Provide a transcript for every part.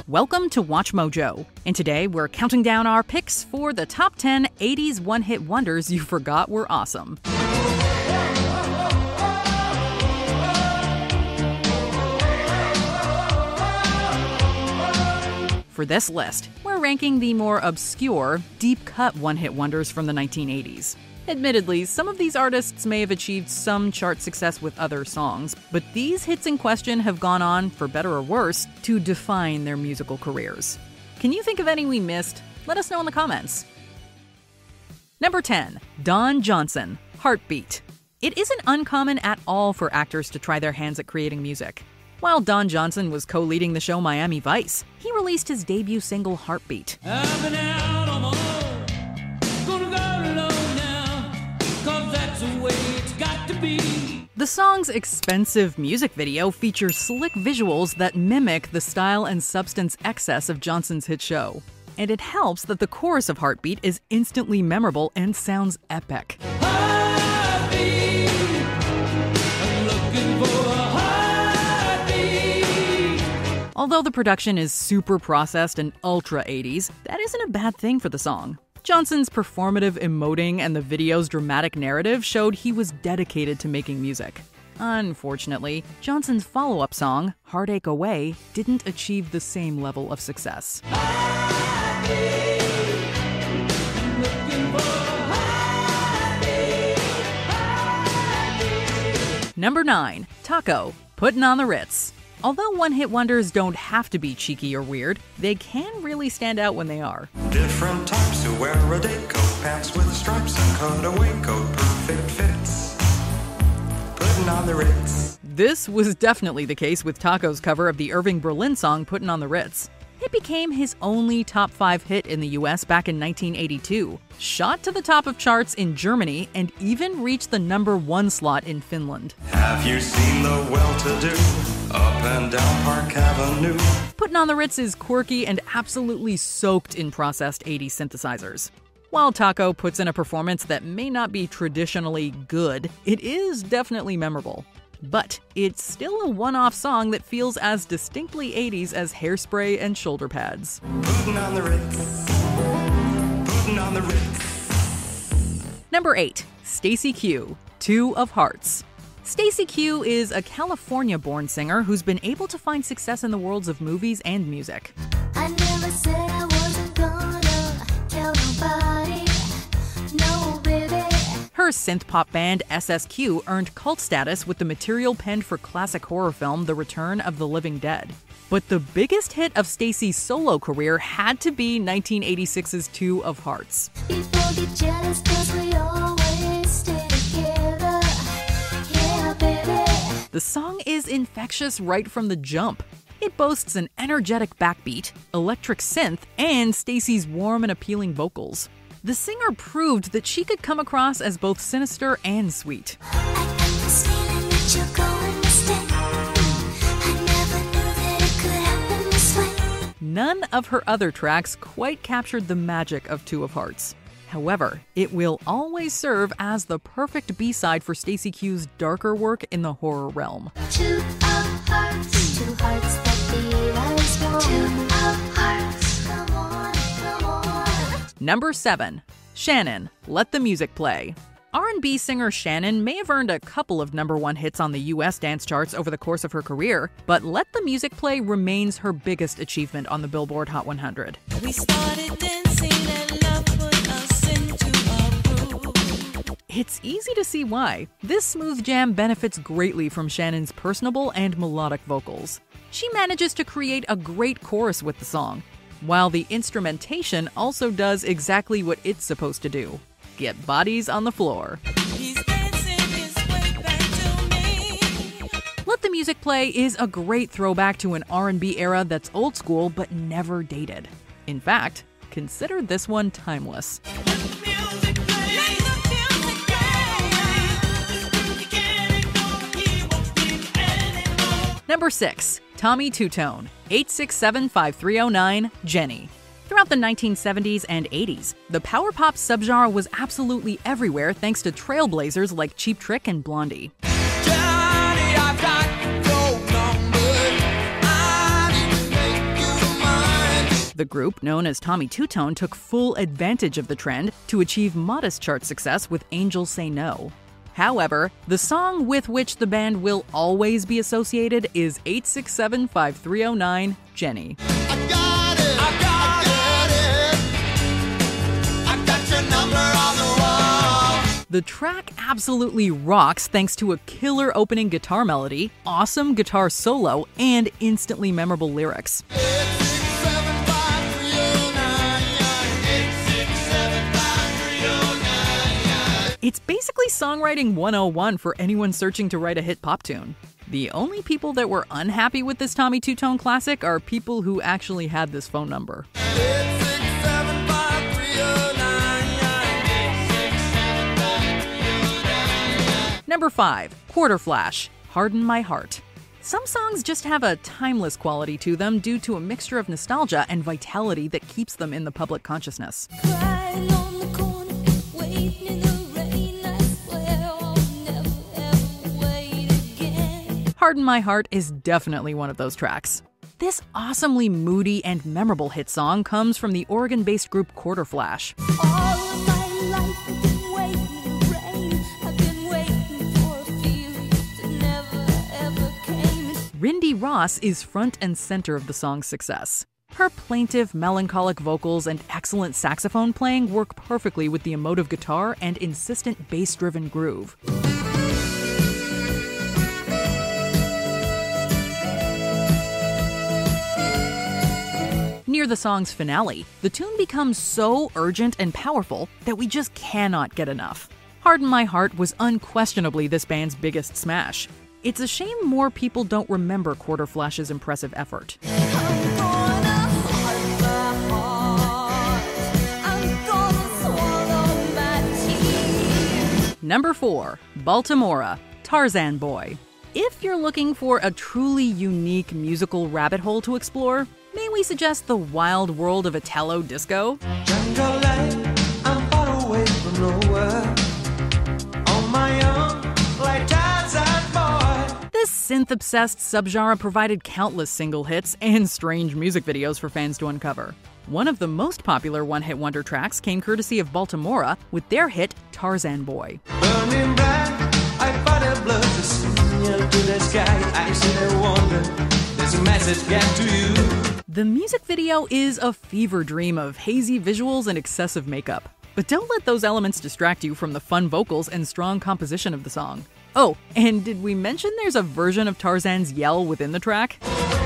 Welcome to Watch Mojo, and today we're counting down our picks for the top 10 80s one-hit wonders you forgot were awesome. For this list, we're ranking the more obscure, deep-cut one-hit wonders from the 1980s. Admittedly, some of these artists may have achieved some chart success with other songs, but these hits in question have gone on, for better or worse, to define their musical careers. Can you think of any we missed? Let us know in the comments. Number 10. Don Johnson, Heartbeat. It isn't uncommon at all for actors to try their hands at creating music. While Don Johnson was co-leading the show Miami Vice, he released his debut single Heartbeat. The song's expensive music video features slick visuals that mimic the style and substance excess of Johnson's hit show. And it helps that the chorus of Heartbeat is instantly memorable and sounds epic. Heartbeat, I'm looking for a heartbeat. Although the production is super processed and ultra 80s, that isn't a bad thing for the song. Johnson's performative emoting and the video's dramatic narrative showed he was dedicated to making music. Unfortunately, Johnson's follow-up song, Heartache Away, didn't achieve the same level of success. Number 9. Taco, Puttin' on the Ritz. Although one-hit wonders don't have to be cheeky or weird, they can really stand out when they are. Different types who wear a day coat, pants with stripes and cutaway coat, perfect fits. Puttin' on the Ritz. This was definitely the case with Taco's cover of the Irving Berlin song Puttin' on the Ritz. It became his only top 5 hit in the US back in 1982, shot to the top of charts in Germany, and even reached the number 1 slot in Finland. Have you seen the well-to-do up and down Park Avenue? Puttin' on the Ritz is quirky and absolutely soaked in processed 80s synthesizers. While Taco puts in a performance that may not be traditionally good, it is definitely memorable. But it's still a one-off song that feels as distinctly 80s as Hairspray and Shoulder Pads. Puttin' on the Ritz. Puttin' on the Ritz. Number 8. Stacey Q, Two of Hearts. Stacey Q is a California-born singer who's been able to find success in the worlds of movies and music. I never said I wasn't gonna tell nobody, no baby. Her synth-pop band SSQ earned cult status with the material penned for classic horror film The Return of the Living Dead. But the biggest hit of Stacey's solo career had to be 1986's Two of Hearts. People get jealous 'cause we always stay together. Yeah, baby. The song is infectious right from the jump. It boasts an energetic backbeat, electric synth, and Stacey's warm and appealing vocals. The singer proved that she could come across as both sinister and sweet. I got this feeling that you're going to stay. I never knew that it could happen this way. None of her other tracks quite captured the magic of Two of Hearts. However, it will always serve as the perfect B-side for Stacey Q's darker work in the horror realm. Two hearts that beat as one. Two hearts, come on, come on. Number 7. Shannon, Let the Music Play. R&B singer Shannon may have earned a couple of number 1 hits on the US dance charts over the course of her career, but Let the Music Play remains her biggest achievement on the Billboard Hot 100. We started dancing and love put us into a groove. It's easy to see why. This smooth jam benefits greatly from Shannon's personable and melodic vocals. She manages to create a great chorus with the song, while the instrumentation also does exactly what it's supposed to do: get bodies on the floor. He's dancing his way back to me. Let the Music Play is a great throwback to an R&B era that's old school but never dated. In fact, consider this one timeless. Music play. Let the music play. You can't ignore, he won't leave anymore. Number 6. Tommy Tutone, 867-5309, Jenny. Throughout the 1970s and 80s, the power pop subgenre was absolutely everywhere thanks to trailblazers like Cheap Trick and Blondie. Johnny, I've got your number. I need to make you mine. The group, known as Tommy Two Tone, took full advantage of the trend to achieve modest chart success with Angels Say No. However, the song with which the band will always be associated is 867-5309, Jenny. I got it. I got your number on the wall. The track absolutely rocks thanks to a killer opening guitar melody, awesome guitar solo, and instantly memorable lyrics. 8675309. It's basically songwriting 101 for anyone searching to write a hit pop tune. The only people that were unhappy with this Tommy Two Tone classic are people who actually had this phone number. 8675309. Number 5. Quarter Flash, Harden My Heart. Some songs just have a timeless quality to them due to a mixture of nostalgia and vitality that keeps them in the public consciousness. Crying on the corner, waiting in the rain. I swear I'll never ever wait again. Harden My Heart is definitely one of those tracks. This awesomely moody and memorable hit song comes from the Oregon-based group Quarter Flash. All of my life I've been waiting in the rain. I've been waiting for a feeling that never ever came. Rindy Ross is front and center of the song's success. Her plaintive, melancholic vocals and excellent saxophone playing work perfectly with the emotive guitar and insistent bass-driven groove. Near the song's finale, the tune becomes so urgent and powerful that we just cannot get enough. Harden My Heart was unquestionably this band's biggest smash. It's a shame more people don't remember Quarter Flash's impressive effort. I'm gonna hide my heart. I'm gonna swallow my tears. Number 4. Baltimora, Tarzan Boy. If you're looking for a truly unique musical rabbit hole to explore, may we suggest the wild world of Italo disco? Jungle life, I'm far away from nowhere. On my own, like Tarzan boy. This synth-obsessed subgenre provided countless single hits and strange music videos for fans to uncover. One of the most popular one-hit wonder tracks came courtesy of Baltimora with their hit Tarzan Boy. Burning bright, I fought a blood to signal to the sky. I sit and wonder, there's a message get to you. The music video is a fever dream of hazy visuals and excessive makeup. But don't let those elements distract you from the fun vocals and strong composition of the song. Oh, and did we mention there's a version of Tarzan's yell within the track?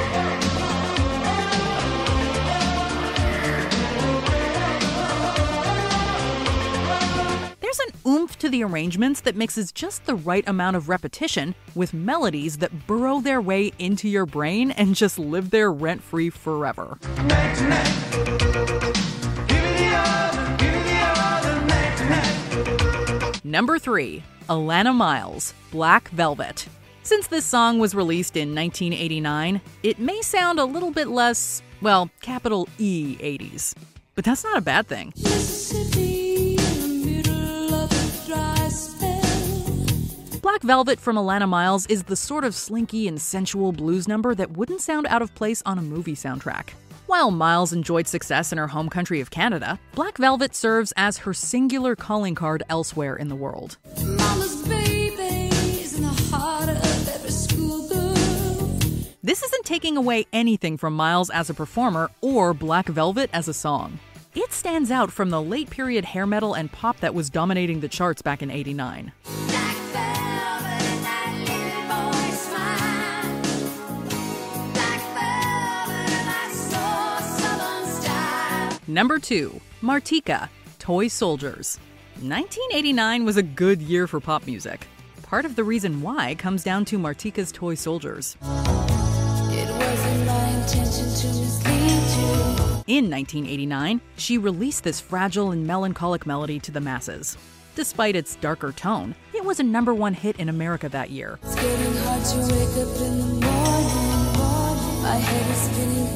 There's an oomph to the arrangements that mixes just the right amount of repetition with melodies that burrow their way into your brain and just live there rent-free forever. Night to night. Give me the other, night to night. Number 3. Alana Miles, Black Velvet. Since this song was released in 1989, it may sound a little bit less, well, capital E 80s. But that's not a bad thing. Mississippi in the middle of a dry spell. Black Velvet from Alana Miles is the sort of slinky and sensual blues number that wouldn't sound out of place on a movie soundtrack. While Miles enjoyed success in her home country of Canada, Black Velvet serves as her singular calling card elsewhere in the world. Mama's baby's in the heart of every schoolgirl. This isn't taking away anything from Miles as a performer or Black Velvet as a song. It stands out from the late period hair metal and pop that was dominating the charts back in '89. Black velvet and that little boy's smile. Black velvet and that soul southern style. Number 2. Martika, Toy Soldiers. 1989 was a good year for pop music. Part of the reason why comes down to Martika's Toy Soldiers. It wasn't my intention to mislead you. In 1989, she released this fragile and melancholic melody to the masses. Despite its darker tone, it was a number 1 hit in America that year. It's getting hard to wake up in the morning. My head is spinning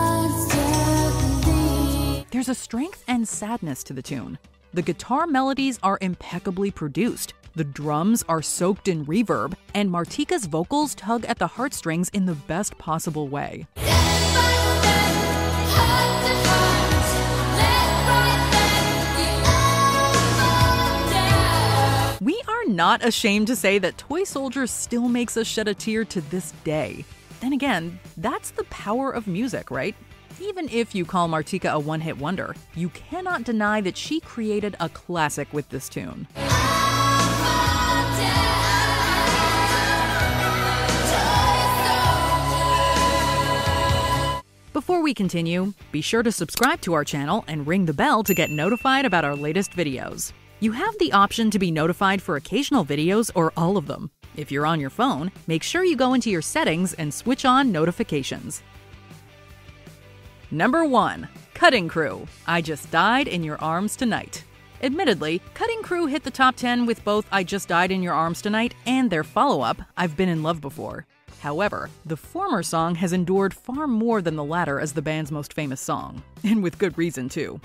constantly. There's a strength and sadness to the tune. The guitar melodies are impeccably produced, the drums are soaked in reverb, and Martika's vocals tug at the heartstrings in the best possible way. Hard to I'm not ashamed to say that Toy Soldier still makes us shed a tear to this day. Then again, that's the power of music, right? Even if you call Martika a one-hit wonder, you cannot deny that she created a classic with this tune. Before we continue, be sure to subscribe to our channel and ring the bell to get notified about our latest videos. You have the option to be notified for occasional videos or all of them. If you're on your phone, make sure you go into your settings and switch on notifications. Number 1. Cutting Crew, I Just Died in Your Arms Tonight. Admittedly, Cutting Crew hit the top 10 with both I Just Died in Your Arms Tonight and their follow-up, I've Been in Love Before. However, the former song has endured far more than the latter as the band's most famous song. And with good reason, too.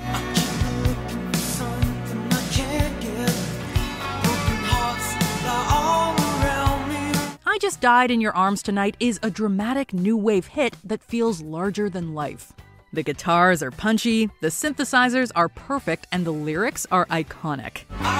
I Just Died in Your Arms Tonight is a dramatic new wave hit that feels larger than life. The guitars are punchy, the synthesizers are perfect, and the lyrics are iconic.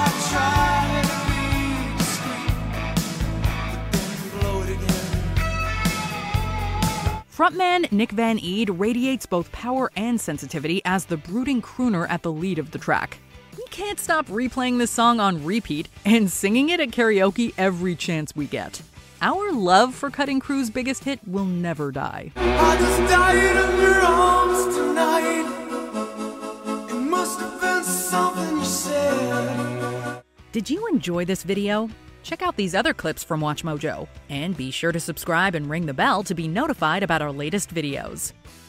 Frontman Nick Van Eede radiates both power and sensitivity as the brooding crooner at the lead of the track. We can't stop replaying this song on repeat and singing it at karaoke every chance we get. Our love for Cutting Crew's biggest hit will never die. I just died in your arms tonight. It must have been something you said. Did you enjoy this video? Check out these other clips from WatchMojo, and be sure to subscribe and ring the bell to be notified about our latest videos.